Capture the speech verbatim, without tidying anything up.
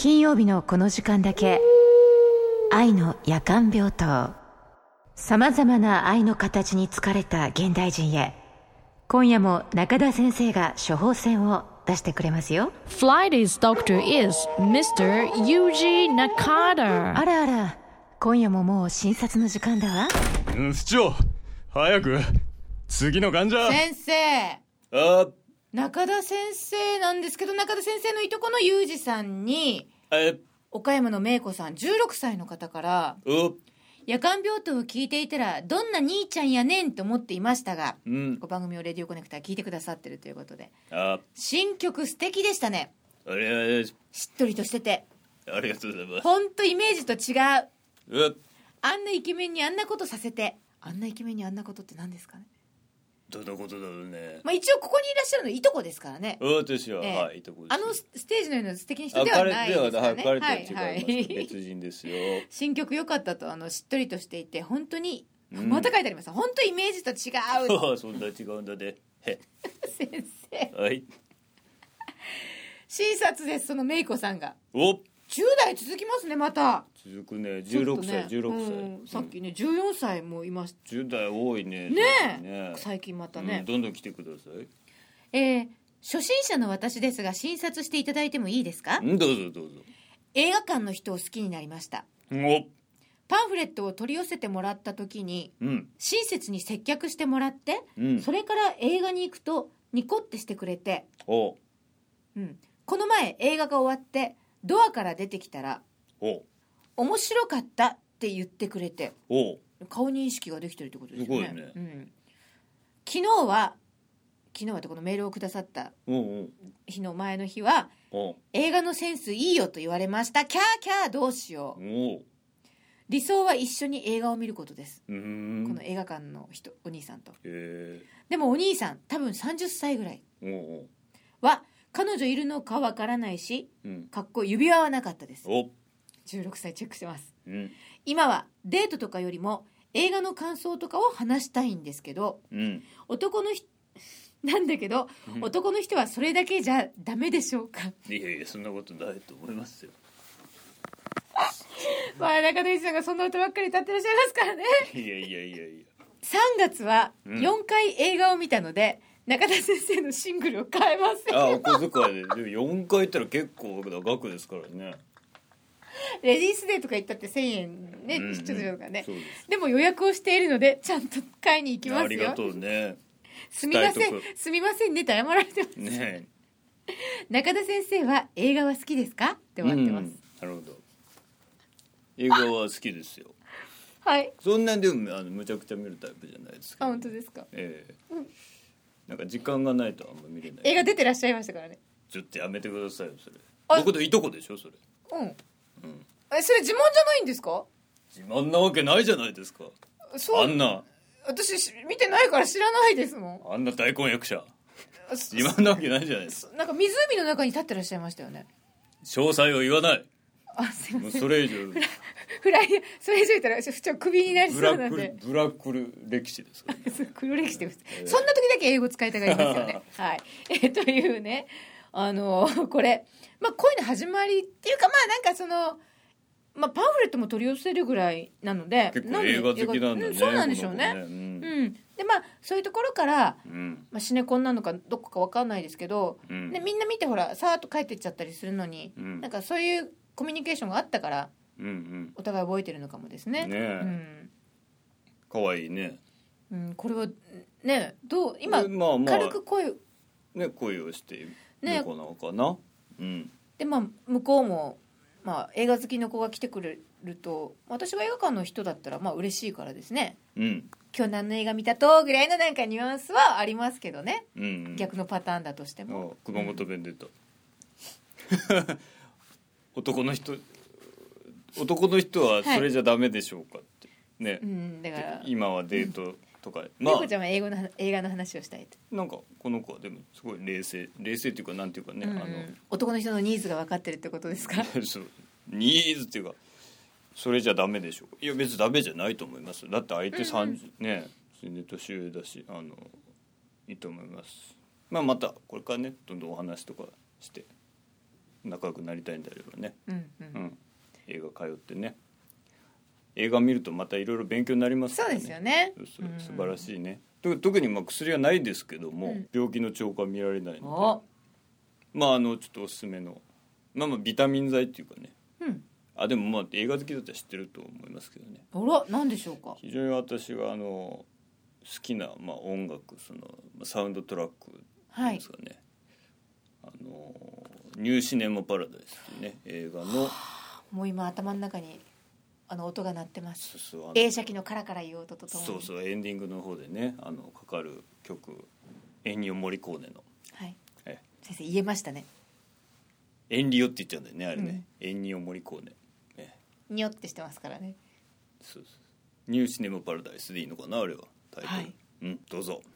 金曜日のこの時間だけ愛の夜間病棟。さまざまな愛の形に疲れた現代人へ、今夜も中田先生が処方箋を出してくれますよ。 Friday's doctor is ミスター Yuji Nakata。 あらあら、今夜ももう診察の時間だわ。 うん、市長早く次の患者。 先生、 あ中田先生なんですけど、中田先生のいとこのユージさんにえ岡山の芽子さんじゅうろくさいの方から、 お夜間病棟を聞いていたらどんな兄ちゃんやねんと思っていましたが、 うん、 ご番組をレディオコネクター聞いてくださってるということで、 あ新曲素敵でしたね。 あれしっとりとしてて、 ありがとうございます。 ほんとイメージと違う。 うあんなイケメンにあんなことさせて、あんなイケメンにあんなことって何ですかね。 どんなことだろうね。 まあ、一応ここにいらっしゃるのいとこですからね。 私は、 ええ、 はいいとこです。 あのステージのような素敵な人ではないですからね。 彼とは違います、 はいはい、 別人ですよ。 新曲良かったと、あのしっとりとしていて本当に、 うん、 また書いてあります。本当イメージと違う。 そんな違うんだね。へ先生、 はい、 診察です。そのメイコさんがおじゅう代続きますね。また続くね。じゅうろくさい、ね、じゅうろくさい、 うん、さっきねじゅうよんさいもいました。 じゅう代多いね。 ねえ、 ね、 最近またね、 うん、どんどん来てください。 えー、初心者の私ですが診察していただいてもいいですか。 うん、どうぞどうぞ。 映画館の人を好きになりました。 おパンフレットを取り寄せてもらった時に、 うん、 親切に接客してもらって、 うん、 それから映画に行くとニコってしてくれて、 お、 うん、この前映画が終わってドアから出てきたら、 お面白かったって言ってくれて、 お顔認識ができてるってことですよね。 すごいね、 うん、昨日は昨日はってこのメールをくださった日の前の日は、 お映画のセンスいいよと言われました。キャーキャーどうしよう。 お理想は一緒に映画を見ることです。 うーん、 この映画館の人、お兄さんと。 へでもお兄さん多分さんじゅっさいぐらいおおは彼女いるのかわからないし、 うん、 かっこ指輪はなかったです。 おじゅうろくさいチェックしてます、 うん、 今はデートとかよりも映画の感想とかを話したいんですけど、 うん、 男の人なんだけど、うん、男の人はそれだけじゃダメでしょうか。 いやいや、そんなことないと思いますよ。 まあ中野さんがそんな歌ばっかり歌ってらっしゃいますからね。 いやいやいやいや、 さんがつはよんかい映画を見たので、うん、中田先生のシングルを買えますよ。 あ、お小遣いで。でもよんかい行ったら結構な額ですからね。 レディースデーとか行ったってせんえんね、 うんうん、 出場がね。 で, でも予約をしているのでちゃんと買いに行きますよ。 ありがとうね。 すみませんすみませんねと謝られてますね。 中田先生は映画は好きですかって終わってます、うん、 なるほど。映画は好きですよ。 はい。 そんなでもあのむちゃくちゃ見るタイプじゃないですけど、ね、 あ、本当ですか。 ええーうん、なんか時間がないとあんま見れない。 映画出てらっしゃいましたからね。 ちょっとやめてくださいよそれ。僕のいとこでしょそれ。 うん、うん、え、それ自慢じゃないんですか。 自慢なわけないじゃないですか。そう、あんな私見てないから知らないですもん。 あんな大根役者自慢なわけないじゃないですか。 なんか湖の中に立ってらっしゃいましたよね。 詳細を言わない。 あ、すいません。 もうそれ以上フライそれ以上言ったら普通クビになりそうなんで。 ブラックル歴史ですから、ね、 黒歴史です、えー、そんな時だけ英語使いたがりますよね。はい、えー、というね、あのこれ、まあ、恋の始まりっていうか、まあなんかその、まあ、パンフレットも取り寄せるぐらいなので、 結構映画好きなんだね。 うん、そうなんでしょうね。うん、うん、でまあそういうところから、うんまあ、シネコンなのかどこか分かんないですけど、うん、でみんな見てほらさーっと帰ってっちゃったりするのに、うん、なんかそういうコミュニケーションがあったから、うんうん、お互い覚えてるのかもですね。 ねえ、うん、かわいいね、 うん、これはねどう今、まあまあ、軽く声ね恋をして向こうなのかな、ねうん、 でまあ向こうもまあ、映画好きの子が来てくれると、私が映画館の人だったらまあ嬉しいからですね、うん、今日何の映画見たとぐらいのなんかニュアンスはありますけどね、うんうん、逆のパターンだとしても。 熊本弁出た、うん、男の人男の人はそれじゃダメでしょうかって、はいねうん、だから今はデートとか、うんまあ、猫ちゃんは英語の映画の話をしたいと。 なんかこの子はでもすごい冷静冷静っていうかなんていうかね、うんうん、あの男の人のニーズが分かってるってことですか。 そうニーズっていうかそれじゃダメでしょう。いや別にダメじゃないと思います。だって相手さんじゅう、うんうん、ね年上だしあのいいと思います。まあまたこれからねどんどんお話とかして仲良くなりたいんであればね、 うんうんうん、映画通ってね、映画見るとまたいろいろ勉強になりますからね。 そうですよね。 そうそう素晴らしいね。特にまあ薬はないですけども、うん、病気の兆候は見られないので、まああのちょっとおすすめの、まあ、まあビタミン剤っていうかね、 うん、 あでもまあ映画好きだったら知ってると思いますけどね。 あら、何でしょうか。 非常に私はあの好きな、まあ、音楽、そのサウンドトラックですかね、はい、あのニューシネマパラダイスっていうね映画の、 もう今頭の中にあの音が鳴ってます。 そうそう、 映写機のカラカラいう音とともに、 そうそう、エンディングの方でねあのかかる曲、エンニオ・モリコーネの、 はい、え先生言えましたね。 エンリオって言っちゃうんだよねあれね、うん、エンニオ・モリコーネ、ね、 ニョってしてますからね。 そうそう、ニューシネマパラダイスでいいのかなあれはタイトル、はい、うん、どうぞ。